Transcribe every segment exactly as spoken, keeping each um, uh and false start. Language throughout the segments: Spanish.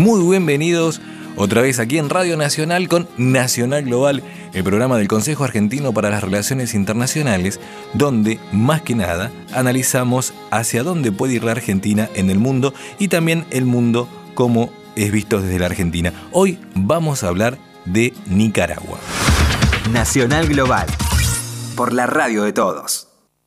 Muy bienvenidos otra vez aquí en Radio Nacional con Nacional Global, el programa del Consejo Argentino para las Relaciones Internacionales, donde, más que nada, analizamos hacia dónde puede ir la Argentina en el mundo y también el mundo como es visto desde la Argentina. Hoy vamos a hablar de Nicaragua. Nacional Global, por la radio de todos.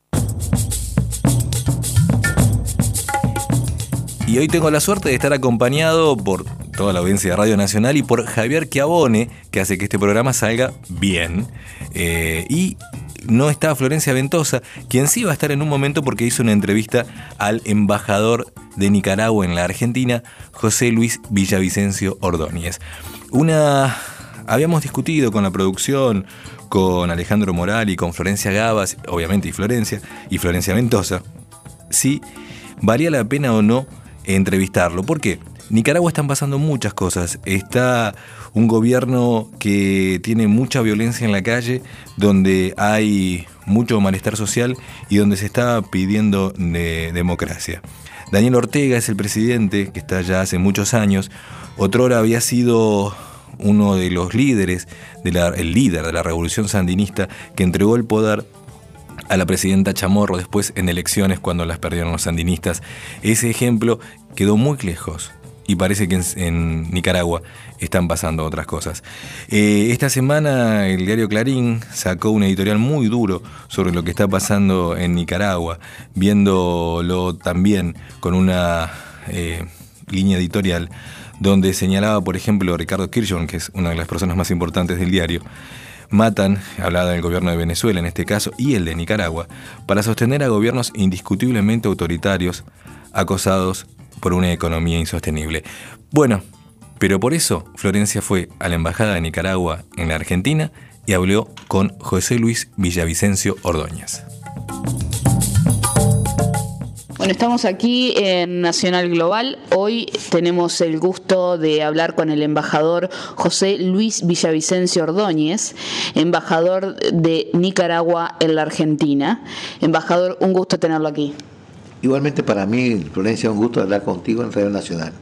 Y hoy tengo la suerte de estar acompañado por toda la audiencia de Radio Nacional y por Javier Chiavone, que hace que este programa salga bien. Eh, y no está Florencia Ventosa, quien sí va a estar en un momento porque hizo una entrevista al embajador de Nicaragua en la Argentina, José Luis Villavicencio Ordóñez. Una... Habíamos discutido con la producción, con Alejandro Moral y con Florencia Gabas, obviamente, y Florencia, y Florencia Ventosa, si valía la pena o no entrevistarlo. ¿Por qué? Nicaragua están pasando muchas cosas. Está un gobierno que tiene mucha violencia en la calle, donde hay mucho malestar social y donde se está pidiendo de democracia. Daniel Ortega es el presidente que está ya hace muchos años. Otrora había sido uno de los líderes, de la, el líder de la revolución sandinista, que entregó el poder a la presidenta Chamorro después en elecciones cuando las perdieron los sandinistas. Ese ejemplo quedó muy lejos y parece que en, en Nicaragua están pasando otras cosas. Eh, esta semana el diario Clarín sacó un editorial muy duro sobre lo que está pasando en Nicaragua, viéndolo también con una eh, línea editorial donde señalaba, por ejemplo, Ricardo Kirchhoff, que es una de las personas más importantes del diario. Matan, hablaba del gobierno de Venezuela en este caso, y el de Nicaragua, para sostener a gobiernos indiscutiblemente autoritarios, acosados por una economía insostenible. Bueno, pero por eso Florencia fue a la Embajada de Nicaragua en la Argentina y habló con José Luis Villavicencio Ordóñez. Bueno, estamos aquí en Nacional Global. Hoy tenemos el gusto de hablar con el embajador José Luis Villavicencio Ordóñez, embajador de Nicaragua en la Argentina. Embajador, un gusto tenerlo aquí. Igualmente para mí, Florencia, un gusto hablar contigo en Radio Nacional.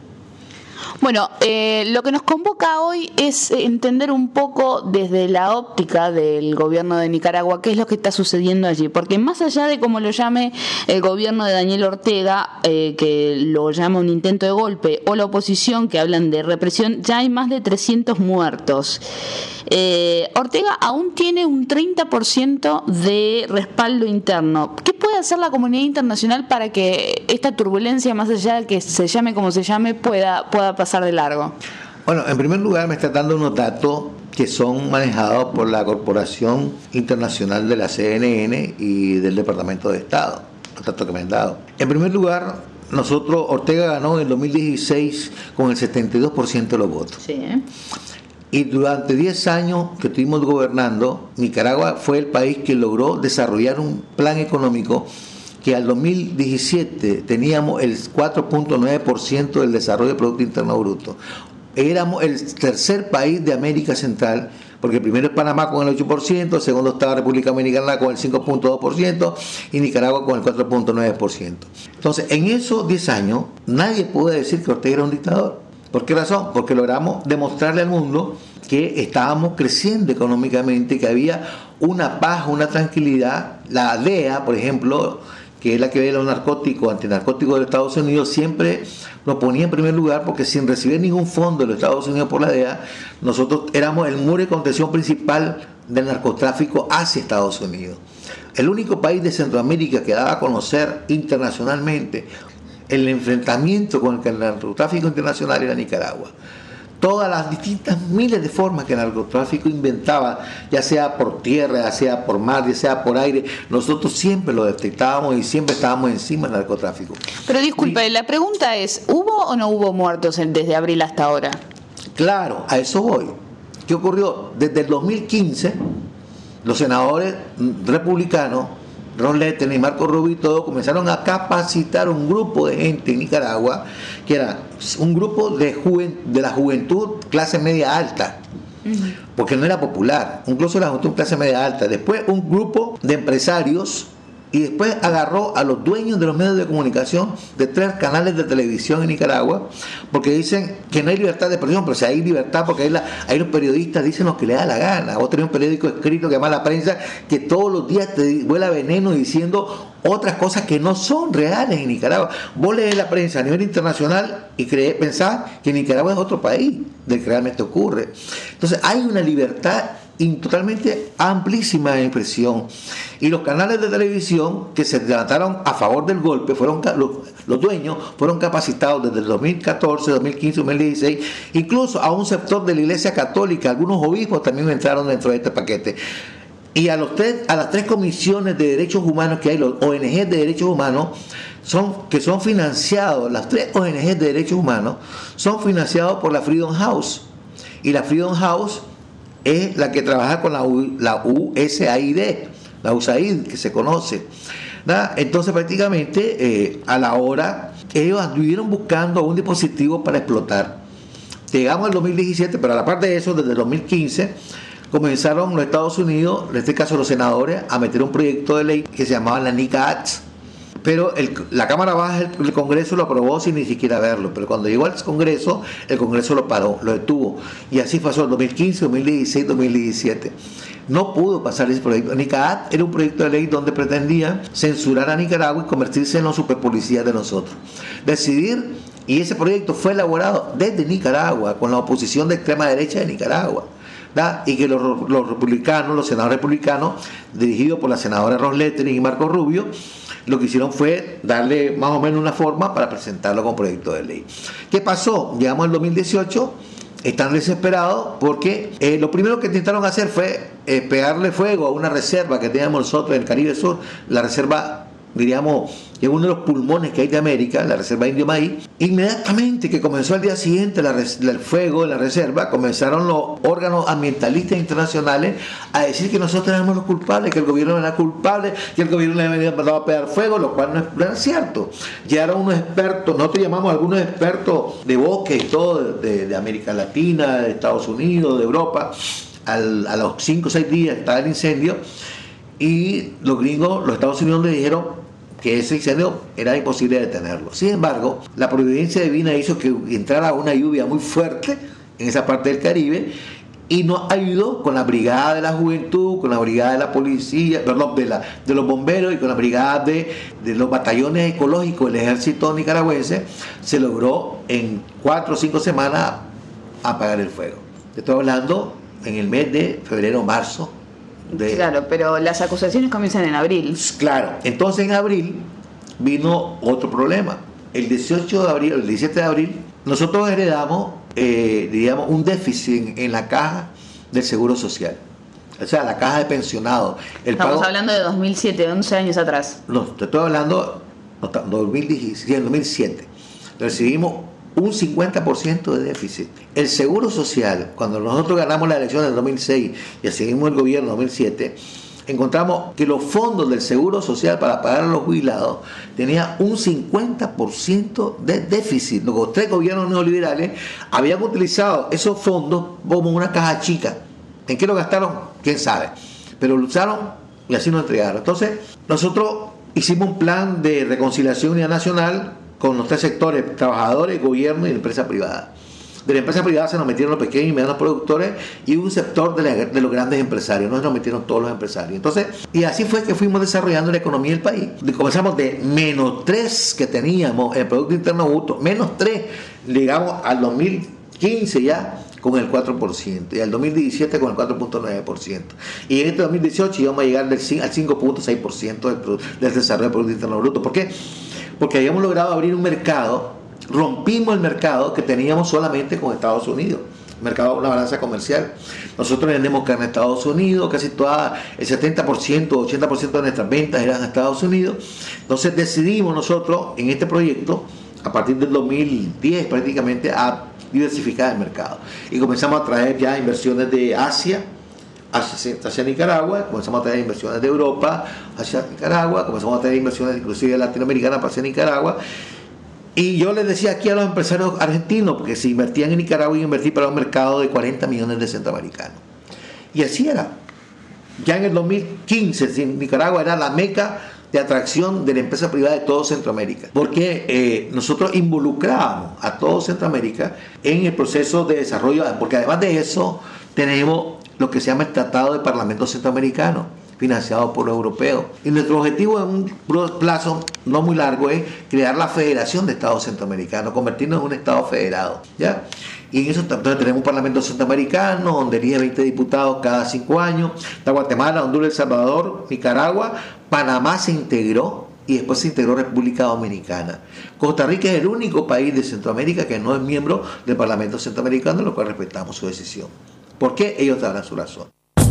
Bueno, eh, lo que nos convoca hoy es entender un poco desde la óptica del gobierno de Nicaragua qué es lo que está sucediendo allí, porque más allá de cómo lo llame el gobierno de Daniel Ortega, eh, que lo llama un intento de golpe, o la oposición que hablan de represión, ya hay más de trescientos muertos. Eh, Ortega aún tiene un treinta por ciento de respaldo interno. ¿Qué puede hacer la comunidad internacional para que esta turbulencia, más allá de que se llame como se llame, pueda, pueda pasar de largo? Bueno, en primer lugar me está dando unos datos que son manejados por la Corporación Internacional de la C N N y del Departamento de Estado, los datos que me han dado. En primer lugar, nosotros, Ortega ganó en el dos mil dieciséis con el setenta y dos por ciento de los votos. Sí, ¿eh? Y durante diez años que estuvimos gobernando, Nicaragua fue el país que logró desarrollar un plan económico que al dos mil diecisiete teníamos el cuatro punto nueve por ciento del desarrollo del Producto Interno Bruto. Éramos el tercer país de América Central, porque el primero es Panamá con el ocho por ciento, el segundo está la República Dominicana con el cinco punto dos por ciento y Nicaragua con el cuatro punto nueve por ciento. Entonces, en esos diez años, nadie puede decir que Ortega era un dictador. ¿Por qué razón? Porque logramos demostrarle al mundo que estábamos creciendo económicamente, que había una paz, una tranquilidad. La D E A, por ejemplo, que es la que ve los narcóticos, antinarcóticos de los Estados Unidos, siempre nos ponía en primer lugar porque sin recibir ningún fondo de los Estados Unidos por la D E A, nosotros éramos el muro de contención principal del narcotráfico hacia Estados Unidos. El único país de Centroamérica que daba a conocer internacionalmente el enfrentamiento con el narcotráfico internacional era Nicaragua. Todas las distintas miles de formas que el narcotráfico inventaba, ya sea por tierra, ya sea por mar, ya sea por aire, nosotros siempre lo detectábamos y siempre estábamos encima del narcotráfico. Pero disculpe, la pregunta es, ¿hubo o no hubo muertos desde abril hasta ahora? Claro, a eso voy. ¿Qué ocurrió? Desde el dos mil quince, los senadores republicanos, Ron Letter y Marco Rubio y todo, comenzaron a capacitar un grupo de gente en Nicaragua, que era un grupo de, juvent- de la juventud clase media alta, uh-huh. porque no era popular, incluso la juventud clase media alta. Después un grupo de empresarios y después agarró a los dueños de los medios de comunicación de tres canales de televisión en Nicaragua, porque dicen que no hay libertad de expresión, pero si hay libertad, porque hay, la, hay los periodistas dicen lo que les da la gana. Vos tenés un periódico escrito que llama La Prensa, que todos los días te vuela veneno diciendo otras cosas que no son reales en Nicaragua. Vos lees La Prensa a nivel internacional y crees, pensás que Nicaragua es otro país del que realmente ocurre. Entonces hay una libertad totalmente amplísima de expresión, y los canales de televisión que se levantaron a favor del golpe fueron los, los dueños fueron capacitados desde el dos mil catorce, dos mil quince, dos mil dieciséis, incluso a un sector de la Iglesia Católica, algunos obispos también entraron dentro de este paquete. Y a los tres, a las tres comisiones de derechos humanos que hay, los O N G de derechos humanos, son, que son financiados, las tres O N G de derechos humanos son financiados por la Freedom House, y la Freedom House es la que trabaja con la, U, la U S A I D, la U S A I D que se conoce, ¿verdad? Entonces prácticamente eh, a la hora ellos estuvieron buscando un dispositivo para explotar. Llegamos al dos mil diecisiete, pero a la parte de eso, desde el dos mil quince comenzaron los Estados Unidos, en este caso los senadores, a meter un proyecto de ley que se llamaba la NICA Act, pero el, la Cámara Baja del Congreso lo aprobó sin ni siquiera verlo, pero cuando llegó al Congreso, el Congreso lo paró, lo detuvo, y así pasó el dos mil quince, dos mil dieciséis, dos mil diecisiete. No pudo pasar ese proyecto. NICA Act era un proyecto de ley donde pretendía censurar a Nicaragua y convertirse en los superpolicías de nosotros. Decidir, y ese proyecto fue elaborado desde Nicaragua, con la oposición de extrema derecha de Nicaragua, ¿verdad? Y que los, los republicanos, los senadores republicanos, dirigidos por la senadora Ros Lettering y Marco Rubio, lo que hicieron fue darle más o menos una forma para presentarlo como proyecto de ley. ¿Qué pasó? Llegamos al dos mil dieciocho, están desesperados porque eh, lo primero que intentaron hacer fue eh, pegarle fuego a una reserva que teníamos nosotros en el Caribe Sur, la reserva, diríamos, que es uno de los pulmones que hay de América, la reserva Indio Maíz. Inmediatamente que comenzó al día siguiente la res, el fuego en la reserva, comenzaron los órganos ambientalistas internacionales a decir que nosotros éramos los culpables, que el gobierno era culpable, que el gobierno le había mandado a pegar fuego, lo cual no, es, no era cierto. Llegaron unos expertos, nosotros llamamos a algunos expertos de bosque y todo, de, de América Latina, de Estados Unidos, de Europa, al, a los cinco o seis días estaba el incendio, y los gringos, los Estados Unidos, le dijeron que ese incendio era imposible detenerlo. Sin embargo, la providencia divina hizo que entrara una lluvia muy fuerte en esa parte del Caribe y nos ayudó con la brigada de la juventud, con la brigada de la policía, perdón, de, la, de los bomberos y con la brigada de, de los batallones ecológicos del ejército nicaragüense. Se logró en cuatro o cinco semanas apagar el fuego. Te estoy hablando en el mes de febrero, marzo. De... Claro, pero las acusaciones comienzan en abril. Claro, entonces en abril vino otro problema. El dieciocho de abril, el diecisiete de abril, nosotros heredamos, eh, digamos, un déficit en, en la caja del Seguro Social. O sea, la caja de pensionados. El Estamos pago, hablando de dos mil siete, once años atrás. No, te estoy hablando de dos mil diecisiete, dos mil siete. Recibimos un cincuenta por ciento de déficit. El Seguro Social, cuando nosotros ganamos la elección del dos mil seis y seguimos el gobierno en dos mil siete, encontramos que los fondos del Seguro Social para pagar a los jubilados tenían un cincuenta por ciento de déficit. Los tres gobiernos neoliberales habían utilizado esos fondos como una caja chica. ¿En qué lo gastaron? ¿Quién sabe? Pero lo usaron y así nos entregaron. Entonces, nosotros hicimos un plan de reconciliación unidad nacional con los tres sectores, trabajadores, gobierno y empresa privada. De la empresa privada se nos metieron los pequeños y medianos productores y un sector de, la, de los grandes empresarios, no se nos metieron todos los empresarios. Entonces, y así fue que fuimos desarrollando la economía del país. Comenzamos de menos tres que teníamos el Producto Interno Bruto, menos tres, llegamos al dos mil quince ya con el cuatro por ciento y al dos mil diecisiete con el cuatro punto nueve por ciento. Y en este dos mil dieciocho íbamos a llegar del, al cinco punto seis por ciento del, del desarrollo del Producto Interno Bruto. ¿Por qué? Porque habíamos logrado abrir un mercado, rompimos el mercado que teníamos solamente con Estados Unidos, mercado de una balanza comercial. Nosotros vendemos carne a Estados Unidos, casi toda, el setenta por ciento, ochenta por ciento de nuestras ventas eran a Estados Unidos. Entonces decidimos nosotros en este proyecto, a partir del dos mil diez prácticamente, a diversificar el mercado. Y comenzamos a traer ya inversiones de Asia, Hacia, hacia Nicaragua, comenzamos a traer inversiones de Europa hacia Nicaragua, comenzamos a traer inversiones inclusive latinoamericanas para hacia Nicaragua. Y yo les decía aquí a los empresarios argentinos, porque si invertían en Nicaragua iban a invertir para un mercado de cuarenta millones de centroamericanos. Y así era. Ya en el dos mil quince, Nicaragua era la meca de atracción de la empresa privada de todo Centroamérica, porque eh, nosotros involucrábamos a todo Centroamérica en el proceso de desarrollo, porque además de eso tenemos lo que se llama el Tratado de Parlamento Centroamericano, financiado por los europeos. Y nuestro objetivo en un plazo no muy largo es crear la Federación de Estados Centroamericanos, convertirnos en un Estado federado, ¿ya? Y en eso entonces tenemos un Parlamento Centroamericano donde elige veinte diputados cada cinco años. Está Guatemala, Honduras, El Salvador, Nicaragua, Panamá se integró y después se integró República Dominicana. Costa Rica es el único país de Centroamérica que no es miembro del Parlamento Centroamericano, lo cual respetamos su decisión. ¿Por qué? Ellos darán su razón.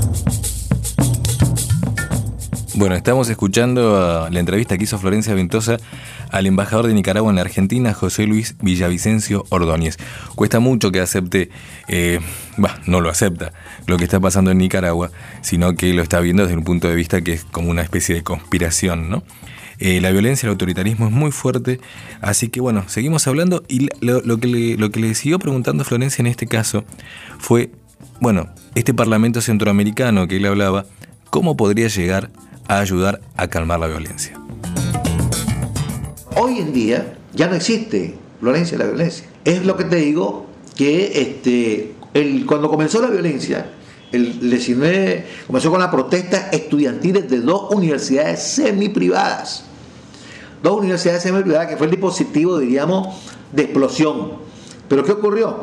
Bueno, estamos escuchando la entrevista que hizo Florencia Ventosa al embajador de Nicaragua en la Argentina, José Luis Villavicencio Ordóñez. Cuesta mucho que acepte, eh, bah, no lo acepta, lo que está pasando en Nicaragua, sino que lo está viendo desde un punto de vista que es como una especie de conspiración, ¿no? Eh, la violencia, el autoritarismo es muy fuerte, así que bueno, seguimos hablando y lo, lo, que le, lo que le siguió preguntando Florencia en este caso fue, bueno, este Parlamento Centroamericano que él hablaba, ¿cómo podría llegar a ayudar a calmar la violencia? Hoy en día ya no existe violencia la violencia. Es lo que te digo, que este, el, cuando comenzó la violencia, el diecinueve comenzó con las protestas estudiantiles de dos universidades semiprivadas. Dos universidades semiprivadas que fue el dispositivo, diríamos, de explosión. Pero ¿qué ocurrió?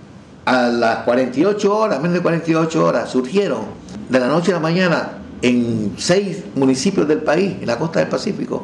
A las cuarenta y ocho horas, menos de cuarenta y ocho horas, surgieron de la noche a la mañana en seis municipios del país, en la costa del Pacífico,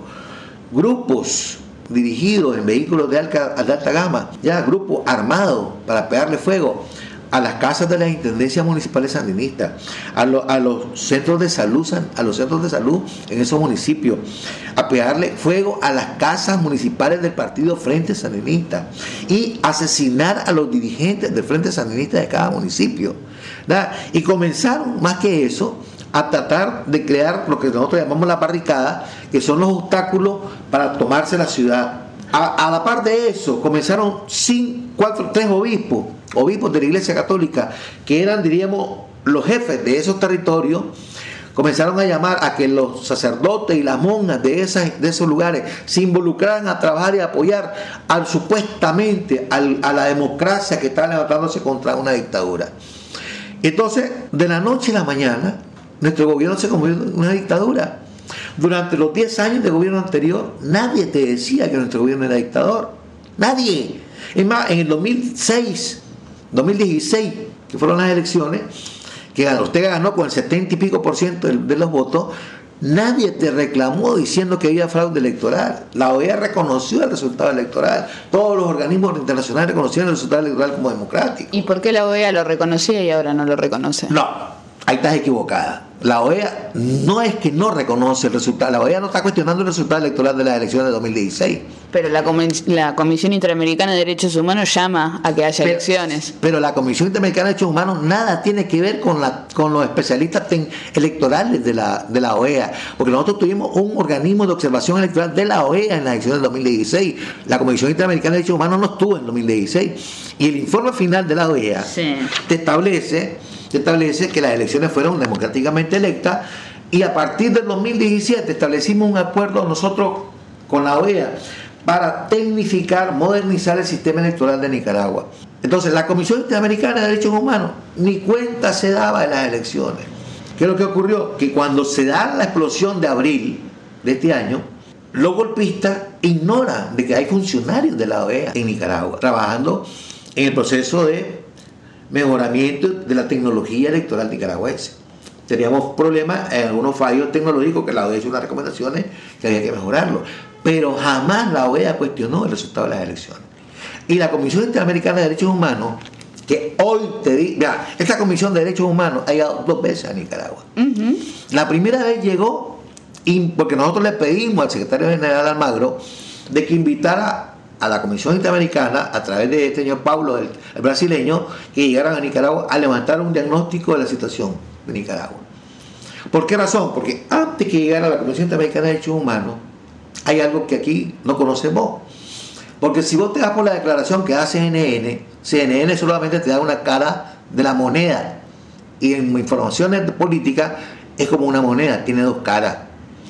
grupos dirigidos en vehículos de alta, de alta gama, ya grupos armados para pegarle fuego a las casas de las intendencias municipales sandinistas, a, lo, a los centros de salud, a los centros de salud en esos municipios, a pegarle fuego a las casas municipales del partido Frente Sandinista y asesinar a los dirigentes del Frente Sandinista de cada municipio, ¿verdad? Y comenzaron, más que eso, a tratar de crear lo que nosotros llamamos la barricada, que son los obstáculos para tomarse la ciudad. A, a la par de eso, comenzaron sin, cuatro, tres obispos, obispos de la Iglesia Católica, que eran, diríamos, los jefes de esos territorios, comenzaron a llamar a que los sacerdotes y las monjas de, esas, de esos lugares se involucraran a trabajar y a apoyar al, supuestamente al, a la democracia que está levantándose contra una dictadura. Entonces, de la noche a la mañana, nuestro gobierno se convirtió en una dictadura. Durante los diez años del gobierno anterior, nadie te decía que nuestro gobierno era dictador. Nadie. Es más, en el dos mil seis, dos mil dieciséis, que fueron las elecciones, que Ortega ganó con el setenta y pico por ciento de los votos, nadie te reclamó diciendo que había fraude electoral. La O E A reconoció el resultado electoral. Todos los organismos internacionales reconocieron el resultado electoral como democrático. ¿Y por qué la O E A lo reconocía y ahora no lo reconoce? No, ahí estás equivocada. La O E A no es que no reconoce el resultado, la O E A no está cuestionando el resultado electoral de las elecciones de dos mil dieciséis. Pero la, la Comisión Interamericana de Derechos Humanos llama a que haya pero, elecciones. Pero la Comisión Interamericana de Derechos Humanos nada tiene que ver con, la, con los especialistas ten, electorales de la, de la O E A, porque nosotros tuvimos un organismo de observación electoral de la O E A en las elecciones de dos mil dieciséis. La Comisión Interamericana de Derechos Humanos no estuvo en dos mil dieciséis. Y el informe final de la O E A sí. te establece... Se establece que las elecciones fueron democráticamente electas y a partir del dos mil diecisiete establecimos un acuerdo nosotros con la O E A para tecnificar, modernizar el sistema electoral de Nicaragua. Entonces la Comisión Interamericana de Derechos Humanos ni cuenta se daba de las elecciones. ¿Qué es lo que ocurrió? Que cuando se da la explosión de abril de este año, los golpistas ignoran de que hay funcionarios de la O E A en Nicaragua trabajando en el proceso de mejoramiento de la tecnología electoral nicaragüense. Teníamos problemas en algunos fallos tecnológicos que la O E A hizo unas recomendaciones que había que mejorarlo, pero jamás la O E A cuestionó el resultado de las elecciones. Y la Comisión Interamericana de Derechos Humanos, que hoy te digo, esta Comisión de Derechos Humanos ha llegado dos veces a Nicaragua. Uh-huh. La primera vez llegó porque nosotros le pedimos al secretario general Almagro de que invitara a la Comisión Interamericana, a través de este señor Pablo, el, el brasileño, que llegaran a Nicaragua a levantar un diagnóstico de la situación de Nicaragua. ¿Por qué razón? Porque antes que llegara a la Comisión Interamericana de Derechos Humanos, hay algo que aquí no conocemos. Porque si vos te das por la declaración que da C N N, C N N solamente te da una cara de la moneda. Y en informaciones políticas es como una moneda, tiene dos caras.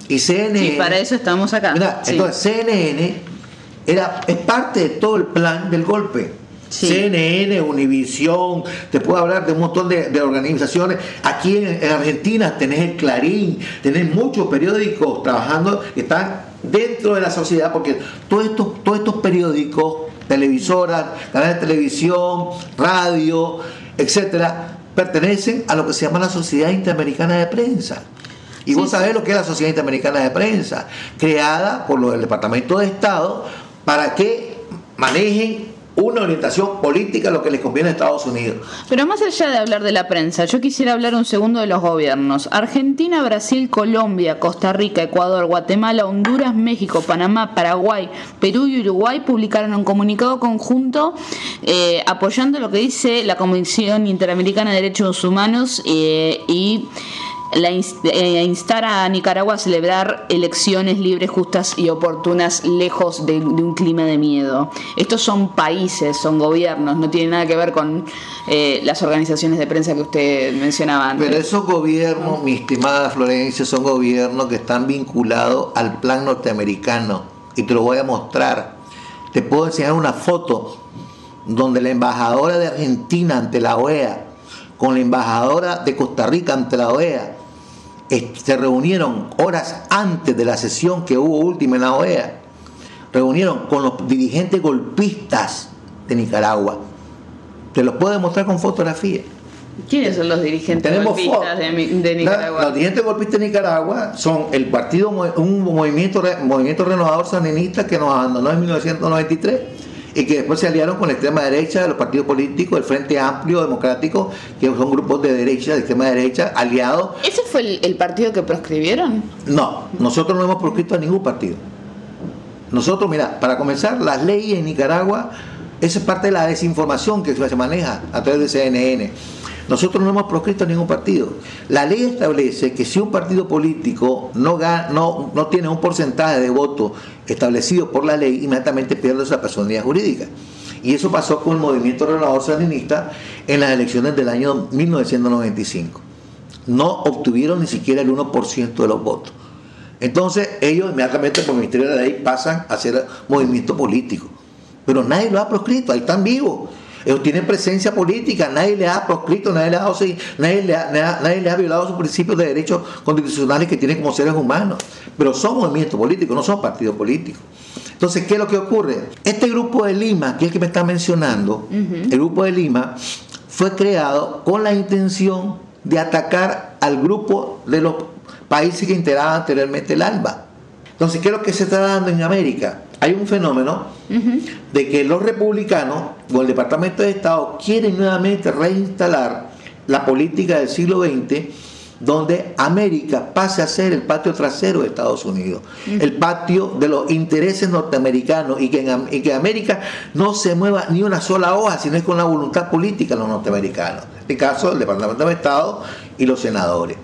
Y C N N... Sí, para eso estamos acá. Mira, sí. Entonces C N N era, es parte de todo el plan del golpe. Sí. C N N, Univisión, te puedo hablar de un montón de, de organizaciones. Aquí en, en Argentina tenés el Clarín, tenés muchos periódicos trabajando que están dentro de la sociedad, porque todos estos, todos estos periódicos, televisoras, canales de televisión, radio, etcétera, pertenecen a lo que se llama la Sociedad Interamericana de Prensa. Y sí, vos sabés sí. lo que es la Sociedad Interamericana de Prensa, creada por el Departamento de Estado para que manejen una orientación política, lo que les conviene a Estados Unidos. Pero más allá de hablar de la prensa, yo quisiera hablar un segundo de los gobiernos. Argentina, Brasil, Colombia, Costa Rica, Ecuador, Guatemala, Honduras, México, Panamá, Paraguay, Perú y Uruguay publicaron un comunicado conjunto eh, apoyando lo que dice la Comisión Interamericana de Derechos Humanos eh, y la inst- eh, instar a Nicaragua a celebrar elecciones libres, justas y oportunas, lejos de, de un clima de miedo. Estos son países, son gobiernos, no tiene nada que ver con eh, las organizaciones de prensa que usted mencionaba antes. Pero esos gobiernos, mi estimada Florencia, son gobiernos que están vinculados al plan norteamericano, y te lo voy a mostrar. Te puedo enseñar una foto donde la embajadora de Argentina ante la O E A con la embajadora de Costa Rica ante la O E A se reunieron horas antes de la sesión que hubo última en la O E A, reunieron con los dirigentes golpistas de Nicaragua. Te los puedo demostrar con fotografía. ¿Quiénes son los dirigentes Tenemos golpistas de, de Nicaragua? La, los dirigentes golpistas de Nicaragua son el partido, un movimiento, movimiento renovador sandinista que nos abandonó en mil novecientos noventa y tres y que después se aliaron con la extrema derecha, los partidos políticos, el Frente Amplio Democrático, que son grupos de derecha, de extrema derecha, aliados. ¿Ese fue el, el partido que proscribieron? No, nosotros no hemos proscrito a ningún partido. Nosotros, mira, para comenzar, las leyes en Nicaragua, esa es parte de la desinformación que se maneja a través de C N N. Nosotros no hemos proscrito a ningún partido. La ley establece que si un partido político no, gana, no, no tiene un porcentaje de votos establecido por la ley, inmediatamente pierde esa personalidad jurídica. Y eso pasó con el movimiento renovador sandinista en las elecciones del año mil novecientos noventa y cinco. No obtuvieron ni siquiera el uno por ciento de los votos. Entonces ellos inmediatamente por el Ministerio de la Ley pasan a ser movimiento político. Pero nadie lo ha proscrito, ahí están vivos. Ellos tienen presencia política, nadie les ha proscrito, nadie les ha, nadie les ha, nadie les ha violado sus principios de derechos constitucionales que tienen como seres humanos. Pero son movimientos políticos, no son partidos políticos. Entonces, ¿qué es lo que ocurre? Este grupo de Lima, que es el que me está mencionando, uh-huh. el grupo de Lima fue creado con la intención de atacar al grupo de los países que integraban anteriormente el ALBA. Entonces, ¿qué es lo que se está dando en América? Hay un fenómeno uh-huh. de que los republicanos o el Departamento de Estado quieren nuevamente reinstalar la política del siglo veinte, donde América pase a ser el patio trasero de Estados Unidos, uh-huh. el patio de los intereses norteamericanos, y que en y que América no se mueva ni una sola hoja, sino es con la voluntad política de los norteamericanos. En este caso, el Departamento de Estado y los senadores.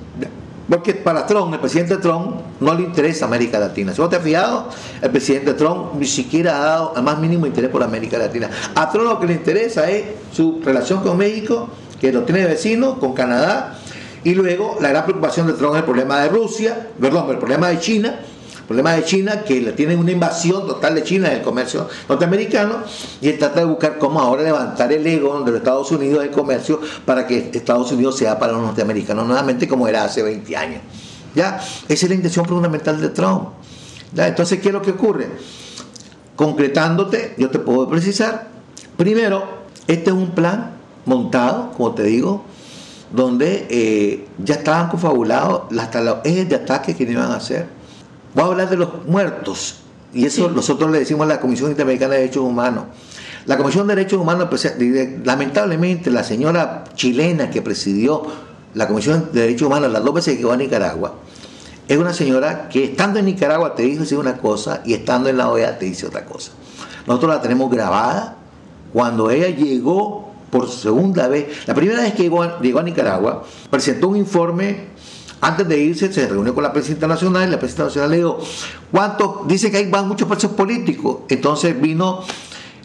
Porque para Trump, el presidente Trump, no le interesa América Latina. Si vos te has fijado, el presidente Trump ni siquiera ha dado el más mínimo interés por América Latina. A Trump lo que le interesa es su relación con México, que lo tiene de vecino, con Canadá, y luego la gran preocupación de Trump es el problema de Rusia, perdón, el problema de China, el problema de China, que le tienen una invasión total de China en el comercio norteamericano, y él trata de buscar cómo ahora levantar el ego de los Estados Unidos del comercio para que Estados Unidos sea para los norteamericanos nuevamente como era hace veinte años. ¿Ya? Esa es la intención fundamental de Trump. ¿Ya? Entonces, ¿qué es lo que ocurre? Concretándote, yo te puedo precisar. Primero, este es un plan montado, como te digo, donde eh, ya estaban confabulados hasta los ejes de ataque que iban a hacer. Voy a hablar de los muertos, y eso sí. Nosotros le decimos a la Comisión Interamericana de Derechos Humanos. La Comisión de Derechos Humanos, lamentablemente, la señora chilena que presidió la Comisión de Derechos Humanos las dos veces que llegó a Nicaragua, es una señora que estando en Nicaragua te dice una cosa y estando en la O E A te dice otra cosa. Nosotros la tenemos grabada cuando ella llegó por segunda vez. La primera vez que llegó a, llegó a Nicaragua, presentó un informe. Antes de irse, se reunió con la presidenta nacional y la presidenta nacional le dijo, ¿cuántos? Dice que ahí van muchos presos políticos. Entonces vino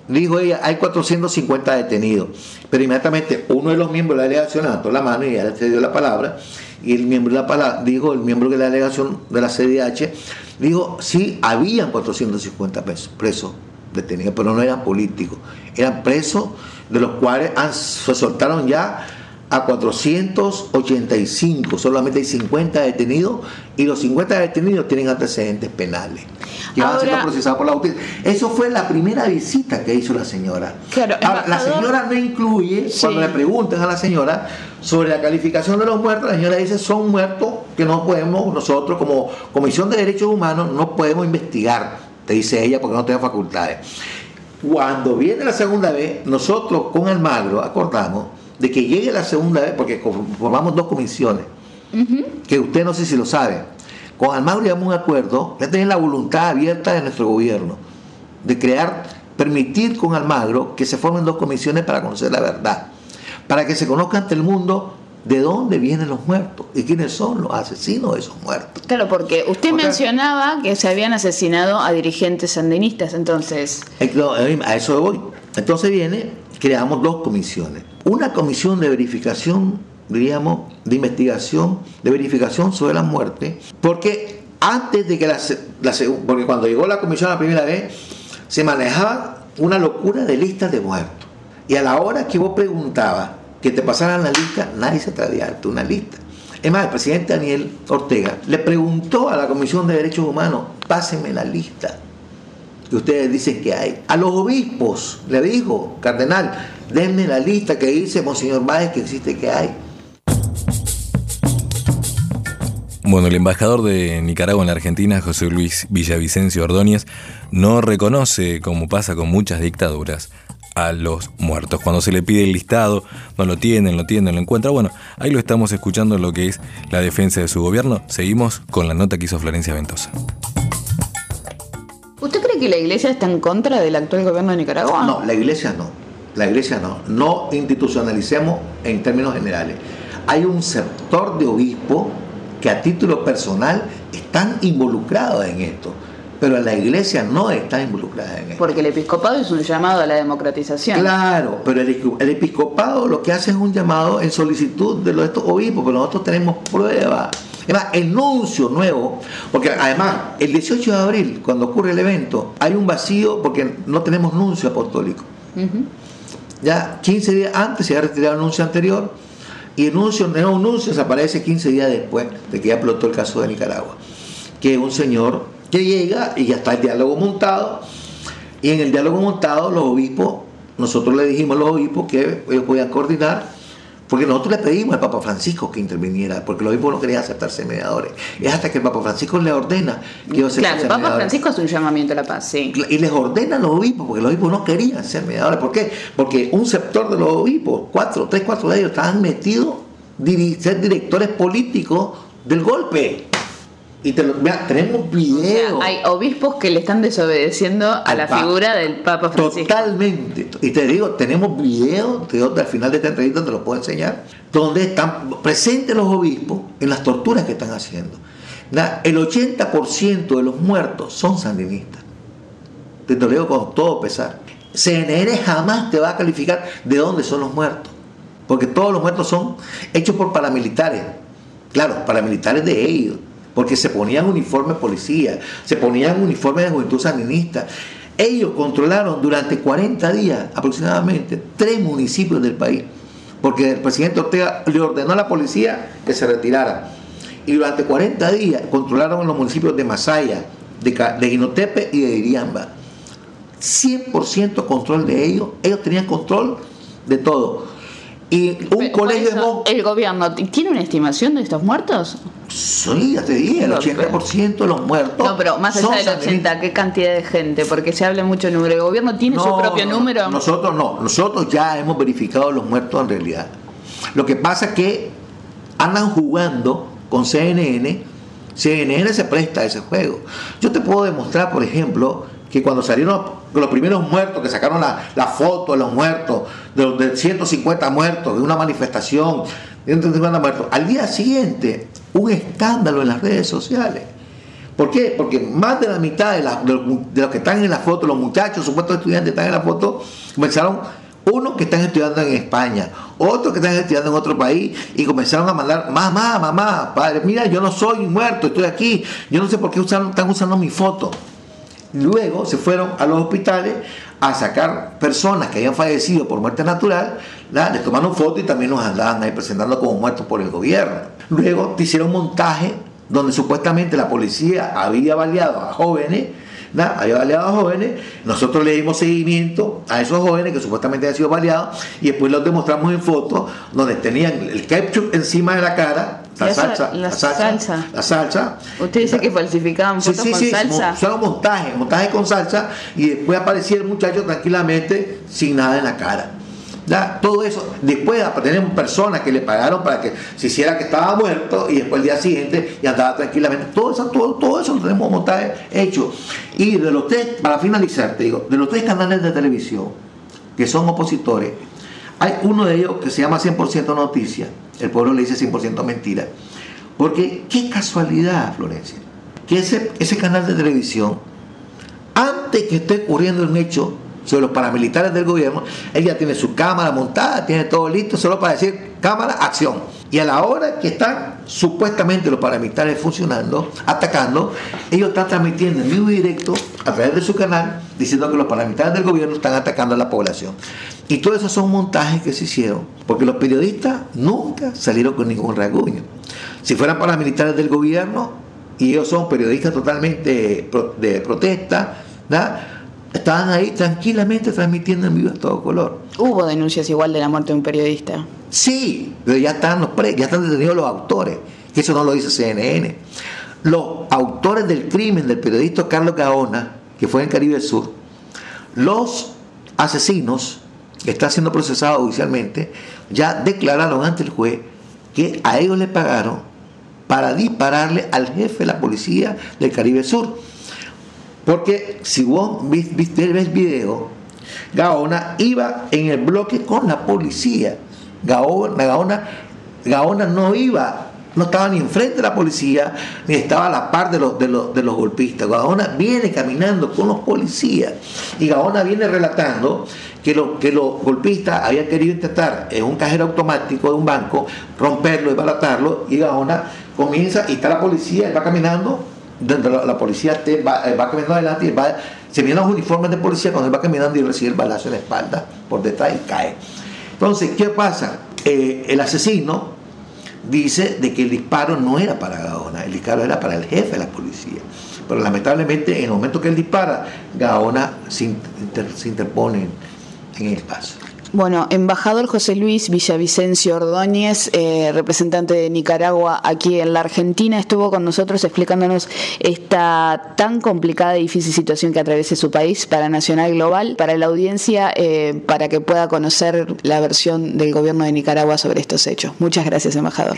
dijo ella, hay cuatrocientos cincuenta detenidos. Pero inmediatamente uno de los miembros de la delegación levantó la mano y ya le dio la palabra. Y el miembro de la palabra, dijo, el miembro de la delegación de la C D H, dijo, sí, habían cuatrocientos cincuenta presos detenidos, pero no eran políticos. Eran presos de los cuales han, se soltaron ya a cuatrocientos ochenta y cinco, solamente hay cincuenta detenidos y los cincuenta detenidos tienen antecedentes penales que van a ser procesados por la justicia. Eso fue la primera visita que hizo la señora. Claro, ahora, la señora no incluye, sí. Cuando le preguntan a la señora sobre la calificación de los muertos, la señora dice, son muertos que no podemos, nosotros como Comisión de Derechos Humanos no podemos investigar, te dice ella, porque no tenemos facultades. Cuando viene la segunda vez, nosotros con Almagro acordamos de que llegue la segunda vez, porque formamos dos comisiones, uh-huh. que usted no sé si lo sabe. Con Almagro llegamos a un acuerdo, ya tenemos la voluntad abierta de nuestro gobierno, de crear, permitir con Almagro que se formen dos comisiones para conocer la verdad, para que se conozca ante el mundo de dónde vienen los muertos y quiénes son los asesinos de esos muertos. Claro, porque usted o sea, mencionaba que se habían asesinado a dirigentes sandinistas, entonces... A eso voy. Entonces viene, creamos dos comisiones. Una comisión de verificación, diríamos, de investigación, de verificación sobre la muerte, porque antes de que la, la porque cuando llegó la comisión la primera vez, se manejaba una locura de listas de muertos. Y a la hora que vos preguntabas que te pasaran la lista, nadie se atrevía a darte una lista. Es más, el presidente Daniel Ortega le preguntó a la Comisión de Derechos Humanos, pásenme la lista que ustedes dicen que hay. A los obispos le dijo, cardenal, denme la lista que dice Monseñor Báez que existe, que hay. Bueno, el embajador de Nicaragua en la Argentina, José Luis Villavicencio Ordóñez, no reconoce, como pasa con muchas dictaduras, a los muertos. Cuando se le pide el listado, no lo tienen, lo tienen, lo encuentran. Bueno, ahí lo estamos escuchando en lo que es la defensa de su gobierno. Seguimos con la nota que hizo Florencia Ventosa. ¿Usted cree que la iglesia está en contra del actual gobierno de Nicaragua? No, la iglesia no. La iglesia no. No institucionalicemos en términos generales. Hay un sector de obispos que a título personal están involucrados en esto, pero la iglesia no está involucrada en esto. Porque el episcopado es un llamado a la democratización. Claro, pero el, el episcopado lo que hace es un llamado en solicitud de los, estos obispos, pero nosotros tenemos pruebas. Además, el nuncio nuevo, porque además el dieciocho de abril, cuando ocurre el evento, hay un vacío porque no tenemos nuncio apostólico. Uh-huh. Ya quince días antes se ha retirado el nuncio anterior y el nuncio, el nuevo nuncio desaparece quince días después de que ya explotó el caso de Nicaragua, que es un señor que llega y ya está el diálogo montado, y en el diálogo montado los obispos, nosotros le dijimos a los obispos que ellos podían coordinar, porque nosotros le pedimos al Papa Francisco que interviniera, porque los obispos no querían aceptarse mediadores. Es hasta que el Papa Francisco le ordena que ellos se Claro, el Papa mediadores. Francisco es un llamamiento a la paz, sí. Y les ordena a los obispos, porque los obispos no querían ser mediadores. ¿Por qué? Porque un sector de los obispos, cuatro, tres, cuatro de ellos, estaban metidos a ser directores políticos del golpe. Y te lo, mira, tenemos videos. O sea, hay obispos que le están desobedeciendo a la Papa, figura del Papa Francisco. Totalmente. Y te digo, tenemos videos, te digo, al final de esta entrevista te los puedo enseñar, donde están presentes los obispos en las torturas que están haciendo. El ochenta por ciento de los muertos son sandinistas. Te lo digo con todo pesar. C N N jamás te va a calificar de dónde son los muertos, porque todos los muertos son hechos por paramilitares. Claro, paramilitares de ellos, porque se ponían uniformes policía, se ponían uniformes de juventud sandinista. Ellos controlaron durante cuarenta días aproximadamente tres municipios del país, porque el presidente Ortega le ordenó a la policía que se retirara. Y durante cuarenta días controlaron los municipios de Masaya, de, de Guinotepe y de Iriamba. cien por ciento control de ellos, ellos tenían control de todo. Y un Pero, colegio eso, de... ¿El gobierno tiene una estimación de estos muertos? Sí, ya te dije, el ochenta por ciento de los muertos. No, pero más allá del ochenta, ¿qué cantidad de gente? Porque se habla mucho de número. ¿El gobierno tiene no, su propio no, número? Nosotros no, nosotros ya hemos verificado los muertos en realidad. Lo que pasa es que andan jugando con C N N. C N N se presta a ese juego. Yo te puedo demostrar, por ejemplo, que cuando salieron los primeros muertos, que sacaron la, la foto de los muertos, de los de ciento cincuenta muertos, de una manifestación, de ciento cincuenta muertos, al día siguiente, un escándalo en las redes sociales, ¿Por qué? Porque más de la mitad de, la, de, los, de los que están en la foto, los muchachos, supuestos estudiantes que están en la foto, comenzaron, unos que están estudiando en España, otros que están estudiando en otro país, y comenzaron a mandar, mamá, mamá, padre, mira, yo no soy muerto, estoy aquí, yo no sé por qué usaron, están usando mi foto. Luego se fueron a los hospitales a sacar personas que habían fallecido por muerte natural, ¿verdad? Les tomaron fotos y también nos andaban ahí presentando como muertos por el gobierno. Luego te hicieron un montaje donde supuestamente la policía había baleado a jóvenes, ¿verdad? Había baleado a jóvenes, nosotros le dimos seguimiento a esos jóvenes que supuestamente habían sido baleados y después los demostramos en fotos donde tenían el ketchup encima de la cara, la, salsa, la, la salsa, salsa, la salsa. Usted dice que falsificaban fotos sí, sí, con sí, salsa. Usaron montaje, montaje con salsa y después aparecía el muchacho tranquilamente sin nada en la cara. ¿Ya? Todo eso, después tenemos personas que le pagaron para que se hiciera que estaba muerto y después el día siguiente ya andaba tranquilamente. Todo eso, todo, todo eso lo tenemos montaje hecho. Y de los tres, para finalizar, te digo, de los tres canales de televisión que son opositores, hay uno de ellos que se llama cien por ciento Noticias, el pueblo le dice cien por ciento Mentira, porque qué casualidad, Florencia, que ese, ese canal de televisión, antes que esté ocurriendo un hecho sobre los paramilitares del gobierno, ella tiene su cámara montada, tiene todo listo, solo para decir cámara, acción. Y a la hora que están supuestamente los paramilitares funcionando, atacando, ellos están transmitiendo en vivo y directo a través de su canal, diciendo que los paramilitares del gobierno están atacando a la población. Y todo eso son montajes que se hicieron, porque los periodistas nunca salieron con ningún rasguño. Si fueran paramilitares del gobierno, y ellos son periodistas totalmente de protesta, ¿verdad?, estaban ahí tranquilamente transmitiendo en vivo a todo color. Hubo denuncias igual de la muerte de un periodista. Sí, pero ya están los pre, ya están detenidos los autores, que eso no lo dice C N N. Los autores del crimen del periodista Carlos Gaona, que fue en Caribe Sur, los asesinos que están siendo procesados judicialmente, ya declararon ante el juez que a ellos les pagaron para dispararle al jefe de la policía del Caribe Sur. Porque si vos viste el video, Gaona iba en el bloque con la policía. Gaona, Gaona, Gaona no iba, no estaba ni enfrente de la policía, ni estaba a la par de los, de los, de los golpistas. Gaona viene caminando con los policías y Gaona viene relatando que, lo, que los golpistas habían querido intentar en un cajero automático de un banco romperlo y baratarlo, y Gaona comienza y está la policía, él va caminando. La, la policía te va, va caminando adelante y va, se vienen los uniformes de policía cuando él va caminando y recibe el balazo en la espalda por detrás y cae. Entonces, ¿qué pasa? Eh, el asesino dice de que el disparo no era para Gaona, el disparo era para el jefe de la policía, pero lamentablemente en el momento que él dispara, Gaona se, inter, se interpone en el paso. Bueno, embajador José Luis Villavicencio Ordóñez, eh, representante de Nicaragua aquí en la Argentina, estuvo con nosotros explicándonos esta tan complicada y difícil situación que atraviesa su país para Nacional Global, para la audiencia, eh, para que pueda conocer la versión del gobierno de Nicaragua sobre estos hechos. Muchas gracias, embajador.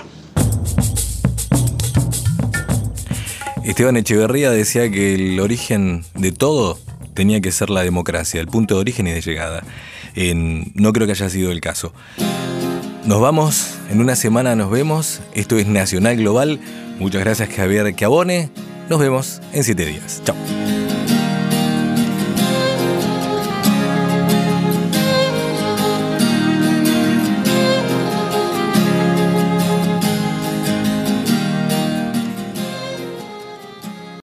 Esteban Echeverría decía que el origen de todo tenía que ser la democracia, el punto de origen y de llegada. En, no creo que haya sido el caso. Nos vamos, en una semana nos vemos. Esto es Nacional Global. Muchas gracias, Javier Chiavone. Nos vemos en siete días. Chao.